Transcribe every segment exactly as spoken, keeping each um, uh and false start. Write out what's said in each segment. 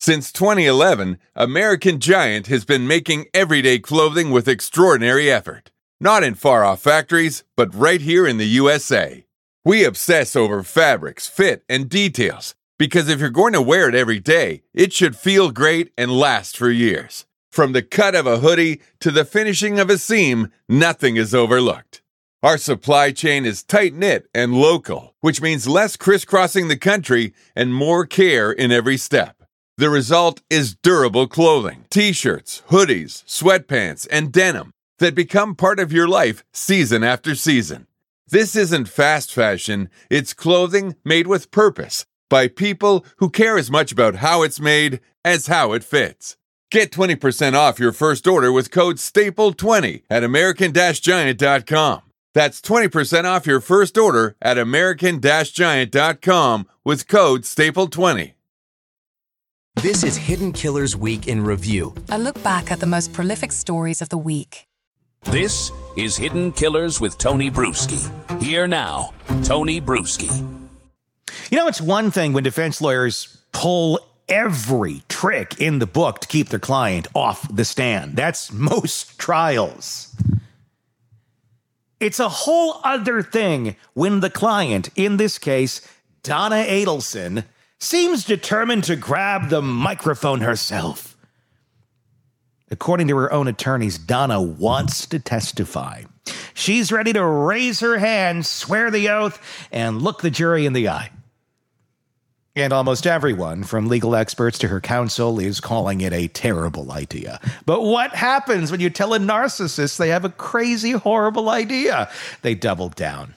Since twenty eleven, American Giant has been making everyday clothing with extraordinary effort. Not in far-off factories, but right here in the U S A. We obsess over fabrics, fit, and details, because if you're going to wear it every day, it should feel great and last for years. From the cut of a hoodie to the finishing of a seam, nothing is overlooked. Our supply chain is tight-knit and local, which means less crisscrossing the country and more care in every step. The result is durable clothing, t-shirts, hoodies, sweatpants, and denim that become part of your life season after season. This isn't fast fashion, it's clothing made with purpose by people who care as much about how it's made as how it fits. Get twenty percent off your first order with code staple twenty at American Giant dot com. That's twenty percent off your first order at American Giant dot com with code staple twenty. This is Hidden Killers Week in Review. A look back at the most prolific stories of the week. This is Hidden Killers with Tony Bruschi. Here now, Tony Bruschi. You know, it's one thing when defense lawyers pull every trick in the book to keep their client off the stand. That's most trials. It's a whole other thing when the client, in this case, Donna Adelson, seems determined to grab the microphone herself. According to her own attorneys, Donna wants to testify. She's ready to raise her hand, swear the oath, and look the jury in the eye. And almost everyone, from legal experts to her counsel, is calling it a terrible idea. But what happens when you tell a narcissist they have a crazy, horrible idea? They double down.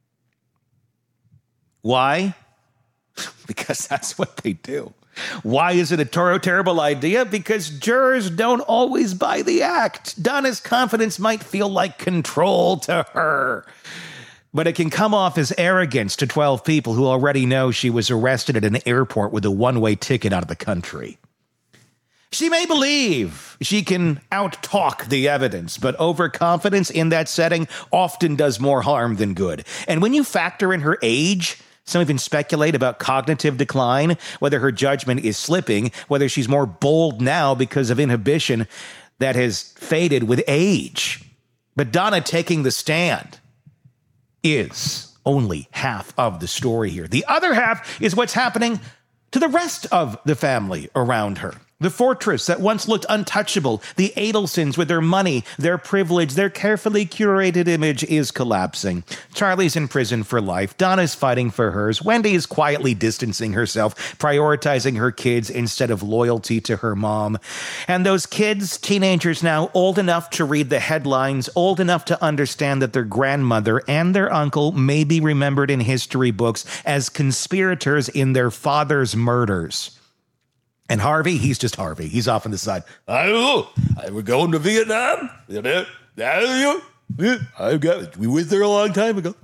Why? Because that's what they do. Why is it a ter- terrible idea? Because jurors don't always buy the act. Donna's confidence might feel like control to her, but it can come off as arrogance to twelve people who already know she was arrested at an airport with a one-way ticket out of the country. She may believe she can out-talk the evidence, but overconfidence in that setting often does more harm than good. And when you factor in her age, some even speculate about cognitive decline, whether her judgment is slipping, whether she's more bold now because of inhibition that has faded with age. But Donna taking the stand is only half of the story here. The other half is what's happening to the rest of the family around her. The fortress that once looked untouchable, the Adelsons with their money, their privilege, their carefully curated image is collapsing. Charlie's in prison for life. Donna's fighting for hers. Wendy is quietly distancing herself, prioritizing her kids instead of loyalty to her mom. And those kids, teenagers now, old enough to read the headlines, old enough to understand that their grandmother and their uncle may be remembered in history books as conspirators in their father's murders. And Harvey, he's just Harvey. He's off on the side. I don't know. I were going to Vietnam. I got we went there a long time ago.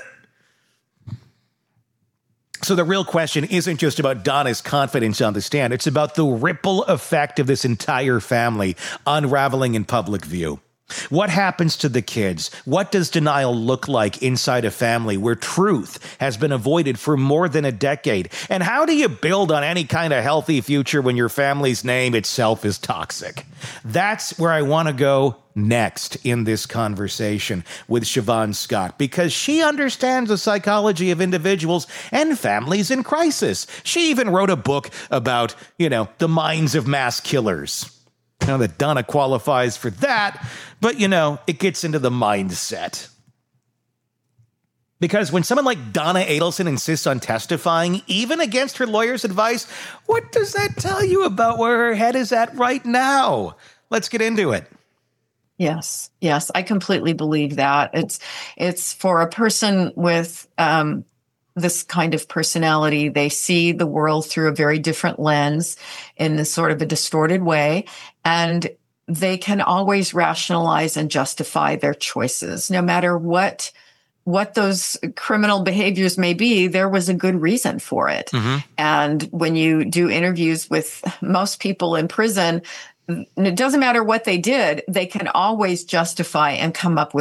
So the real question isn't just about Donna's confidence on the stand. It's about the ripple effect of this entire family unraveling in public view. What happens to the kids? What does denial look like inside a family where truth has been avoided for more than a decade? And how do you build on any kind of healthy future when your family's name itself is toxic? That's where I want to go next in this conversation with Siobhan Scott, because she understands the psychology of individuals and families in crisis. She even wrote a book about, you know, the minds of mass killers. Now that Donna qualifies for that, but, you know, it gets into the mindset. Because when someone like Donna Adelson insists on testifying, even against her lawyer's advice, what does that tell you about where her head is at right now? Let's get into it. Yes, yes, I completely believe that. It's it's for a person with um, this kind of personality, they see the world through a very different lens in this sort of a distorted way. And they can always rationalize and justify their choices, no matter what what those criminal behaviors may be. There was a good reason for it. Mm-hmm. And when you do interviews with most people in prison, it doesn't matter what they did, they can always justify and come up with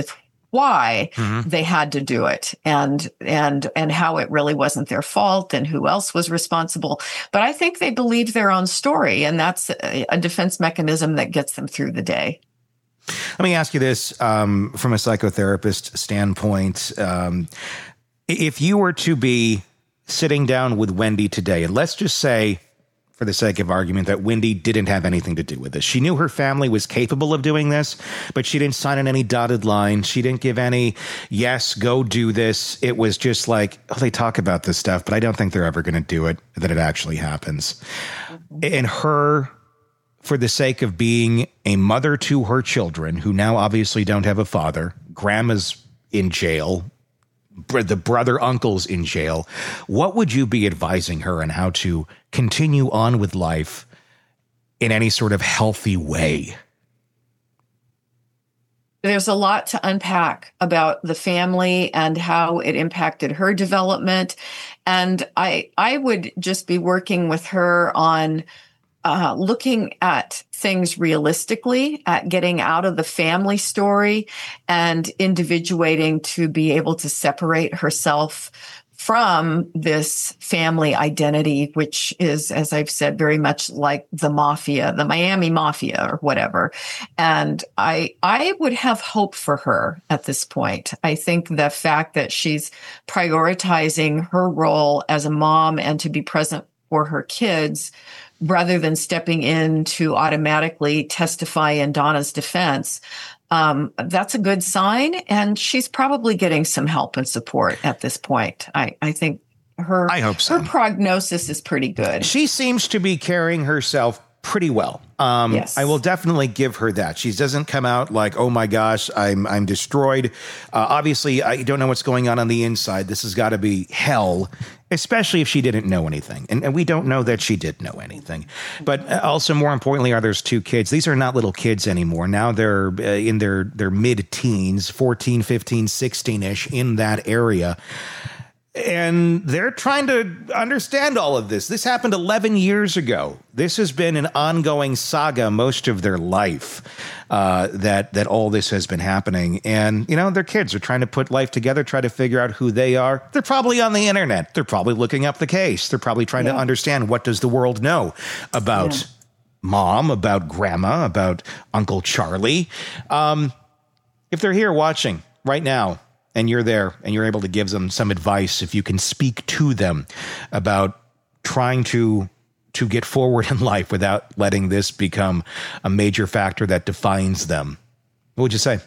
why Mm-hmm. they had to do it, and and and how it really wasn't their fault and who else was responsible. But I think they believe their own story, and that's a, a defense mechanism that gets them through the day. Let me ask you this um, from a psychotherapist standpoint. Um, if you were to be sitting down with Wendy today, and let's just say, for the sake of argument, that Wendy didn't have anything to do with this. She knew her family was capable of doing this, but she didn't sign on any dotted line. She didn't give any, yes, go do this. It was just like, oh, they talk about this stuff, but I don't think they're ever going to do it, that it actually happens. Mm-hmm. And her, for the sake of being a mother to her children, who now obviously don't have a father, grandma's in jail, the brother uncle's in jail, what would you be advising her on how to continue on with life in any sort of healthy way? There's a lot to unpack about the family and how it impacted her development. And I I would just be working with her on Uh, looking at things realistically, at getting out of the family story and individuating to be able to separate herself from this family identity, which is, as I've said, very much like the mafia, the Miami mafia or whatever. And I, I would have hope for her at this point. I think the fact that she's prioritizing her role as a mom and to be present for her kids, rather than stepping in to automatically testify in Donna's defense, um, that's a good sign. And she's probably getting some help and support at this point. I, I think her, I hope so. Her prognosis is pretty good. She seems to be carrying herself pretty well. Um, yes. I will definitely give her that. She doesn't come out like, oh my gosh, I'm I'm destroyed. Uh, obviously, I don't know what's going on on the inside. This has got to be hell, especially if she didn't know anything. And, and we don't know that she did know anything. But also, more importantly, are there's two kids. These are not little kids anymore. Now they're uh, in their, their mid-teens, fourteen, fifteen, sixteen-ish, in that area. And they're trying to understand all of this. This happened eleven years ago. This has been an ongoing saga most of their life, uh, that that all this has been happening. And, you know, their kids are trying to put life together, try to figure out who they are. They're probably on the internet. They're probably looking up the case. They're probably trying yeah. to understand, what does the world know about yeah. mom, about grandma, about Uncle Charlie. Um, if they're here watching right now, and you're there and you're able to give them some advice, if you can speak to them about trying to to get forward in life without letting this become a major factor that defines them, what would you say?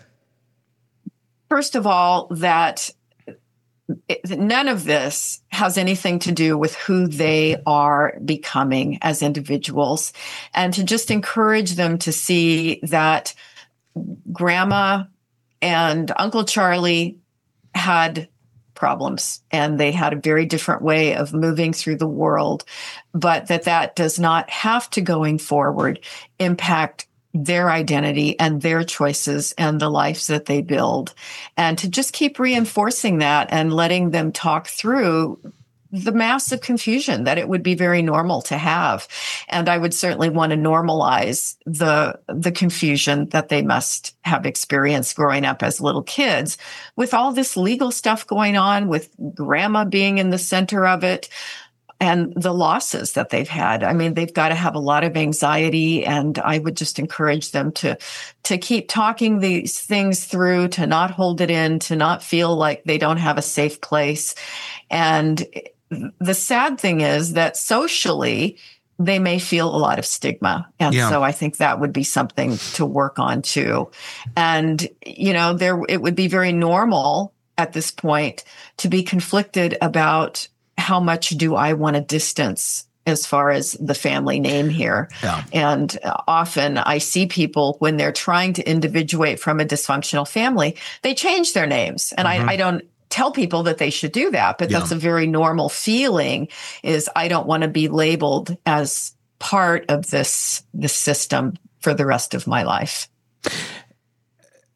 First of all, that it, none of this has anything to do with who they are becoming as individuals, and to just encourage them to see that Grandma and Uncle Charlie had problems, and they had a very different way of moving through the world, but that that does not have to, going forward, impact their identity and their choices and the lives that they build. And to just keep reinforcing that and letting them talk through the massive confusion that it would be very normal to have. And I would certainly want to normalize the, the confusion that they must have experienced growing up as little kids with all this legal stuff going on, with Grandma being in the center of it, and the losses that they've had. I mean, they've got to have a lot of anxiety, and I would just encourage them to, to keep talking these things through, to not hold it in, to not feel like they don't have a safe place. And the sad thing is that socially, they may feel a lot of stigma. And yeah. so I think that would be something to work on too. And, you know, there, it would be very normal at this point to be conflicted about how much do I want to distance as far as the family name here. Yeah. And often I see people, when they're trying to individuate from a dysfunctional family, they change their names. And mm-hmm. I, I don't tell people that they should do that, but yeah. that's a very normal feeling, is I don't want to be labeled as part of this, this system for the rest of my life.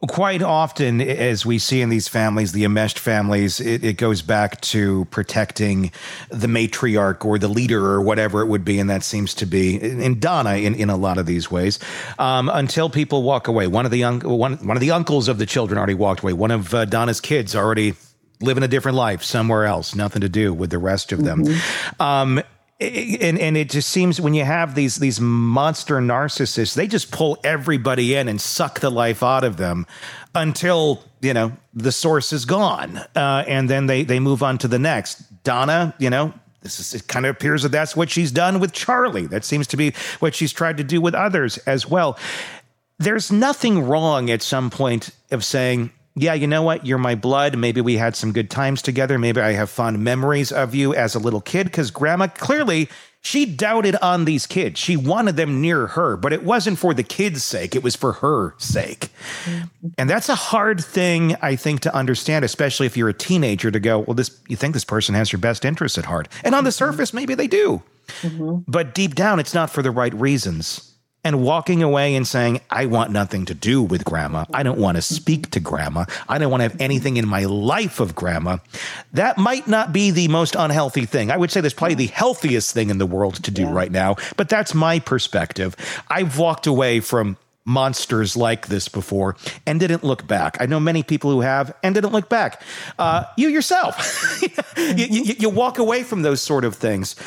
Quite often, as we see in these families, the enmeshed families, it, it goes back to protecting the matriarch or the leader or whatever it would be, and that seems to be in Donna in, in a lot of these ways. Um, until people walk away, one of the un- one one of the uncles of the children already walked away. One of uh, Donna's kids already living a different life somewhere else, nothing to do with the rest of them. Mm-hmm. Um, And and it just seems when you have these these monster narcissists, they just pull everybody in and suck the life out of them until, you know, the source is gone. Uh, and then they, they move on to the next. Donna, you know, this is, it kind of appears that that's what she's done with Charlie. That seems to be what she's tried to do with others as well. There's nothing wrong at some point of saying, yeah, you know what? You're my blood. Maybe we had some good times together. Maybe I have fond memories of you as a little kid, because Grandma, clearly, she doubted on these kids. She wanted them near her, but it wasn't for the kids' sake. It was for her sake. Mm-hmm. And that's a hard thing, I think, to understand, especially if you're a teenager, to go, well, this, you think this person has your best interests at heart. And on the surface, maybe they do. Mm-hmm. But deep down, it's not for the right reasons. And walking away and saying, I want nothing to do with Grandma. I don't want to speak to Grandma. I don't want to have anything in my life of Grandma. That might not be the most unhealthy thing. I would say that's probably the healthiest thing in the world to do yeah. right now. But that's my perspective. I've walked away from monsters like this before and didn't look back. I know many people who have and didn't look back. Uh, you yourself, you, you, you walk away from those sort of things.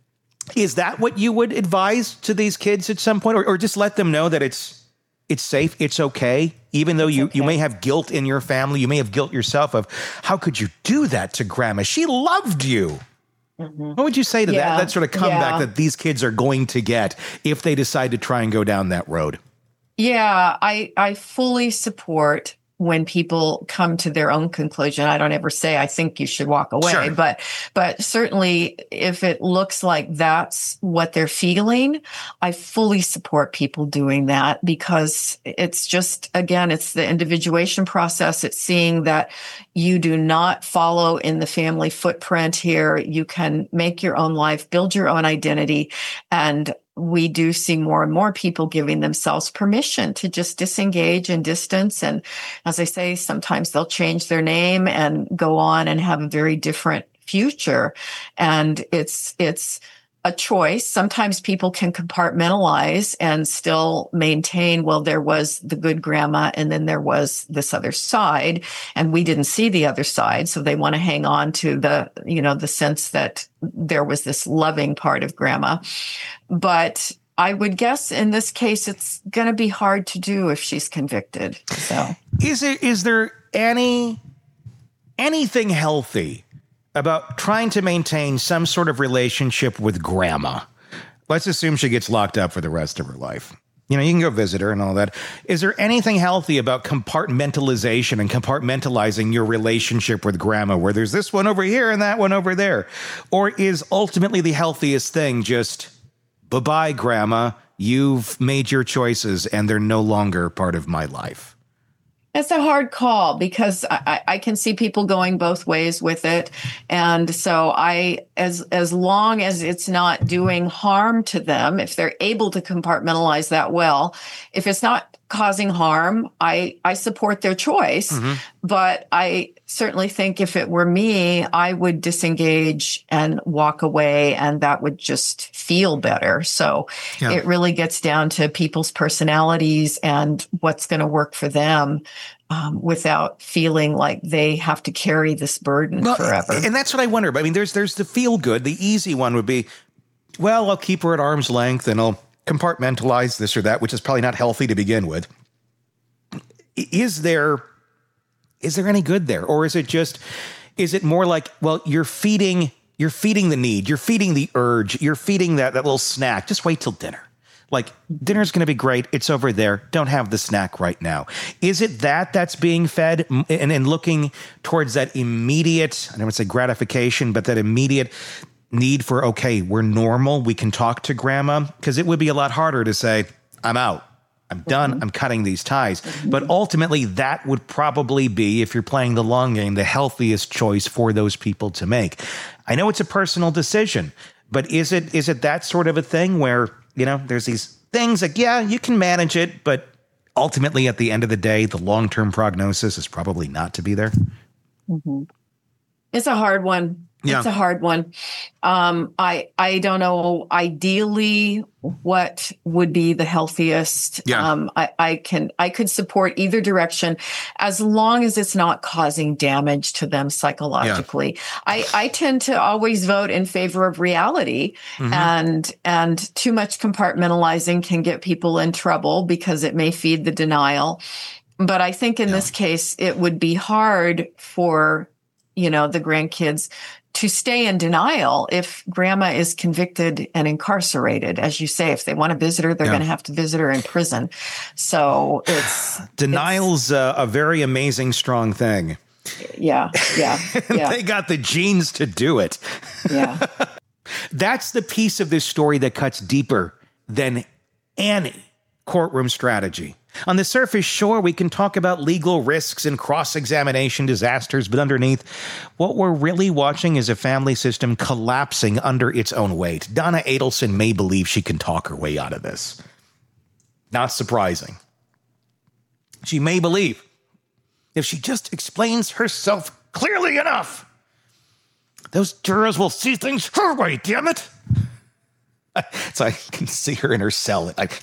Is that what you would advise to these kids at some point, or, or just let them know that it's it's safe, it's okay, even though you, okay. you may have guilt in your family, you may have guilt yourself of, how could you do that to Grandma? She loved you. Mm-hmm. What would you say to yeah. that, that sort of comeback yeah. that these kids are going to get if they decide to try and go down that road? Yeah, I, I fully support when people come to their own conclusion. I don't ever say, I think you should walk away, sure. but, but certainly if it looks like that's what they're feeling, I fully support people doing that, because it's just, again, it's the individuation process. It's seeing that you do not follow in the family footprint here. You can make your own life, build your own identity. And we do see more and more people giving themselves permission to just disengage and distance. And as I say, sometimes they'll change their name and go on and have a very different future. And it's, it's a choice. Sometimes people can compartmentalize and still maintain, well, there was the good Grandma and then there was this other side, and we didn't see the other side. So they want to hang on to the, you know, the sense that there was this loving part of Grandma. But I would guess in this case, it's going to be hard to do if she's convicted. So is it, is there any, anything healthy about trying to maintain some sort of relationship with Grandma? Let's assume she gets locked up for the rest of her life. You know, you can go visit her and all that. Is there anything healthy about compartmentalization and compartmentalizing your relationship with Grandma, where there's this one over here and that one over there? Or is ultimately the healthiest thing just, bye-bye, Grandma, you've made your choices and they're no longer part of my life? It's a hard call, because I, I can see people going both ways with it. And so I, as, as long as it's not doing harm to them, if they're able to compartmentalize that well, if it's not causing harm, I, I support their choice. Mm-hmm. But I certainly think if it were me, I would disengage and walk away, and that would just feel better. So yeah. It really gets down to people's personalities and what's going to work for them, um, without feeling like they have to carry this burden well, forever. And that's what I wonder. I mean, there's there's the feel good. The easy one would be, well, I'll keep her at arm's length and I'll compartmentalize this or that, which is probably not healthy to begin with. Is there, is there any good there? Or is it just, is it more like, well, you're feeding, you're feeding the need, you're feeding the urge, you're feeding that, that little snack. Just wait till dinner. Like, dinner's going to be great. It's over there. Don't have the snack right now. Is it that that's being fed and, and looking towards that immediate, I don't want to say gratification, but that immediate need for, okay, we're normal, we can talk to Grandma? Because it would be a lot harder to say, I'm out, I'm done, mm-hmm. I'm cutting these ties. Mm-hmm. But ultimately, that would probably be, if you're playing the long game, the healthiest choice for those people to make. I know it's a personal decision, but is it is it that sort of a thing where, you know, there's these things like, yeah, you can manage it, but ultimately, at the end of the day, the long-term prognosis is probably not to be there. Mm-hmm. It's a hard one. Yeah. It's a hard one. Um, I I don't know ideally what would be the healthiest. Yeah. Um, I, I can I could support either direction as long as it's not causing damage to them psychologically. Yeah. I, I tend to always vote in favor of reality, mm-hmm. and and too much compartmentalizing can get people in trouble because it may feed the denial. But I think in yeah. this case, it would be hard for, you know, the grandkids to stay in denial if grandma is convicted and incarcerated. As you say, if they want to visit her, they're yeah. going to have to visit her in prison. So it's denial's it's, uh, a very amazing, strong thing. Yeah, yeah, yeah. They got the genes to do it. Yeah. That's the piece of this story that cuts deeper than any courtroom strategy. On the surface, sure, we can talk about legal risks and cross-examination disasters, but underneath, what we're really watching is a family system collapsing under its own weight. Donna Adelson may believe she can talk her way out of this. Not surprising. She may believe if she just explains herself clearly enough, those jurors will see things her way, damn it. So I can see her in her cell. I...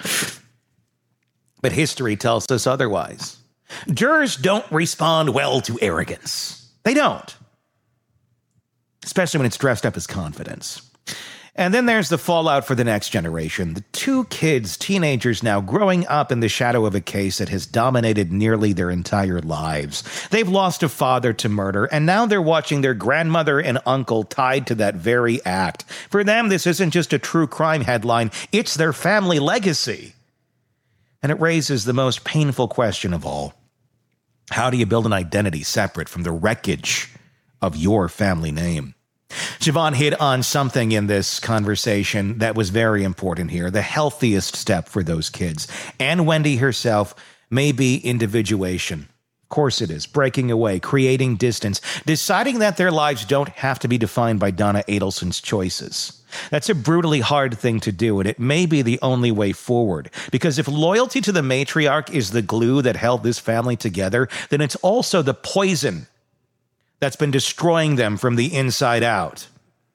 But history tells us otherwise. Jurors don't respond well to arrogance. They don't. Especially when it's dressed up as confidence. And then there's the fallout for the next generation. The two kids, teenagers now, growing up in the shadow of a case that has dominated nearly their entire lives. They've lost a father to murder, and now they're watching their grandmother and uncle tied to that very act. For them, this isn't just a true crime headline. It's their family legacy. And it raises the most painful question of all. How do you build an identity separate from the wreckage of your family name? Siobhan hit on something in this conversation that was very important here. The healthiest step for those kids, and Wendy herself, may be individuation. Of course it is. Breaking away, creating distance, deciding that their lives don't have to be defined by Donna Adelson's choices. That's a brutally hard thing to do, and it may be the only way forward. Because if loyalty to the matriarch is the glue that held this family together, then it's also the poison that's been destroying them from the inside out.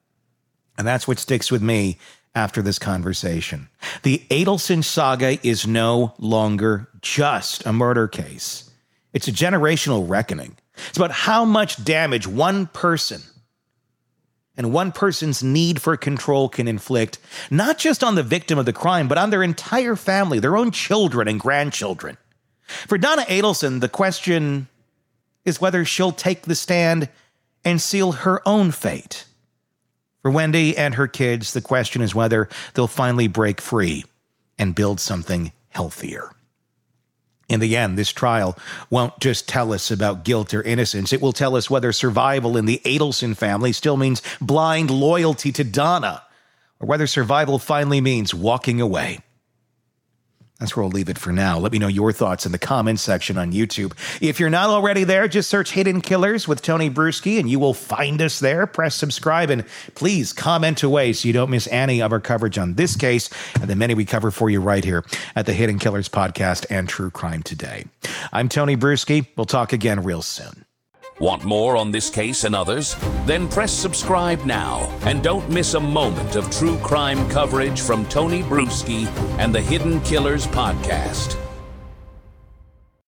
And that's what sticks with me after this conversation. The Adelson saga is no longer just a murder case. It's a generational reckoning. It's about how much damage one person and one person's need for control can inflict, not just on the victim of the crime, but on their entire family, their own children and grandchildren. For Donna Adelson, the question is whether she'll take the stand and seal her own fate. For Wendy and her kids, the question is whether they'll finally break free and build something healthier. In the end, this trial won't just tell us about guilt or innocence. It will tell us whether survival in the Adelson family still means blind loyalty to Donna, or whether survival finally means walking away. That's where we'll leave it for now. Let me know your thoughts in the comments section on YouTube. If you're not already there, just search Hidden Killers with Tony Bruschi, and you will find us there. Press subscribe, and please comment away so you don't miss any of our coverage on this case and the many we cover for you right here at the Hidden Killers podcast and True Crime Today. I'm Tony Bruschi. We'll talk again real soon. Want more on this case and others? Then press subscribe now and don't miss a moment of true crime coverage from Tony Bruschi and the Hidden Killers podcast.